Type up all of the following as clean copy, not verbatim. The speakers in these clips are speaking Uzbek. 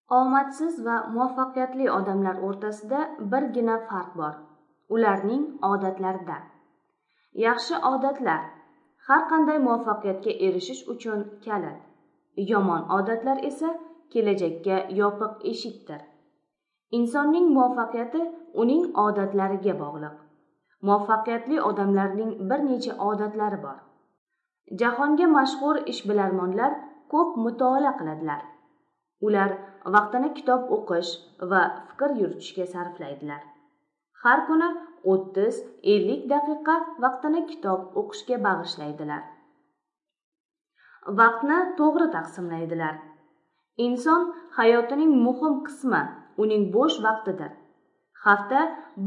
Omadsiz va muvaffaqiyatli odamlar o'rtasida birgina farq bor. Ularning odatlarida. Yaxshi odatlar har qanday muvaffaqiyatga erishish uchun kalit. Yomon odatlar esa kelajakka yopiq eshikdir. Insonning muvaffaqiyati uning odatlariga bog'liq. Muvaffaqiyatli odamlarning bir necha odatlari bor. Jahonga mashhur ishbilarmonlar ko'p mutolaa qiladilar. Ular vaqtini kitob o'qish va fikr yuritishga sarflaydilar. Har kuni 30-50 daqiqa vaqtini kitob o'qishga bag'ishlaydilar. Vaqtni to'g'ri taqsimlaydilar. Inson hayotining muhim qismi uning bo'sh vaqtidir. Hafta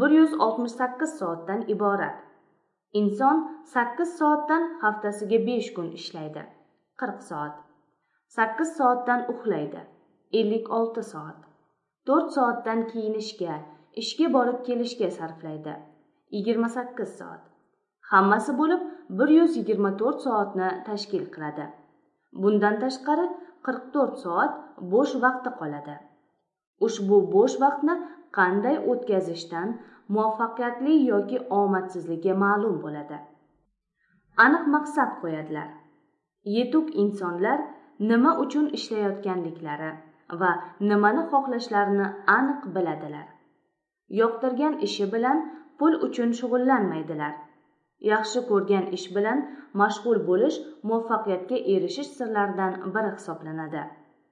168 soatdan iborat. Inson 8 soatdan haftasiga 5 kun ishlaydi. 40 soat. 8 soatdan uxlaydi. 56 soat. 4 soatdan kiyinishga, ishga borib kelishga sarflaydi. 28 soat. Hammasi bo'lib 124 soatni tashkil qiladi. Bundan tashqari 44 soat bo'sh vaqti qoladi. Ushbu bo'sh vaqtni qanday o'tkazishdan muvaffaqiyatli yoki omadsizligi ma'lum bo'ladi. Aniq maqsad qo'yadilar. Yetuk insonlar nima uchun ishlayotganliklari va nimani xohlashlarini aniq biladilar. Yoqtirgan ishi bilan pul uchun shug'ullanmaydilar. Yaxshi ko'rgan ish bilan mashg'ul bo'lish muvaffaqiyatga erishish sirlaridan biri hisoblanadi.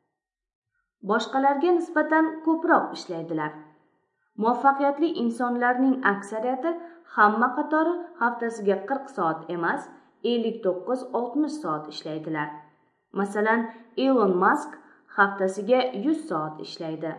Boshqalarga nisbatan ko'proq ishlaydilar. Muvaffaqiyatli insonlarning aksariyati hamma qatori haftasiga 40 soat emas, 59-60 soat ishlaydilar. Masalan, Elon Musk haftasiga 100 soat ishlaydi.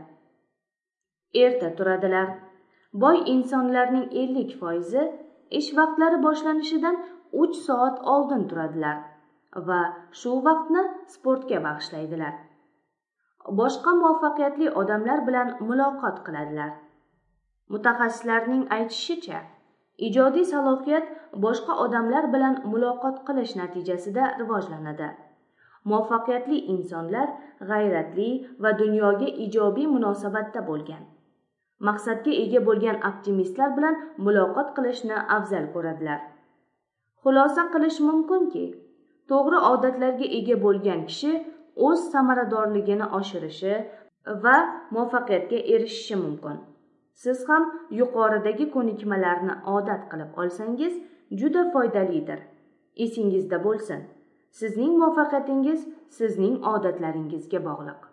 Erta turadilar. Boy insonlarning 50% ish vaqtlari boshlanishidan 3 soat oldin turadilar va shu vaqtni sportga bag'ishlaydilar. Boshqa muvaffaqiyatli odamlar bilan muloqot qiladilar. Mutaxassislarning aytishicha, ijodiy salohiyat boshqa odamlar bilan muloqot qilish natijasida rivojlanadi. Muvaffaqiyatli insonlar g'ayratli va dunyoga ijobiy munosabatda bo'lgan. Maqsadga ega bo'lgan optimistlar bilan muloqot qilishni afzal ko'radilar. Xulosa qilish mumkinki, to'g'ri odatlarga ega bo'lgan kishi o'z samaradorligini oshirishi va muvaffaqiyatga erishishi mumkin. Siz ham yuqoridagi ko'nikmalarni odat qilib olsangiz, juda foydalidir. Esingizda bo'lsin. Sizning muvaffaqiyatingiz sizning odatlaringizga bog'liq.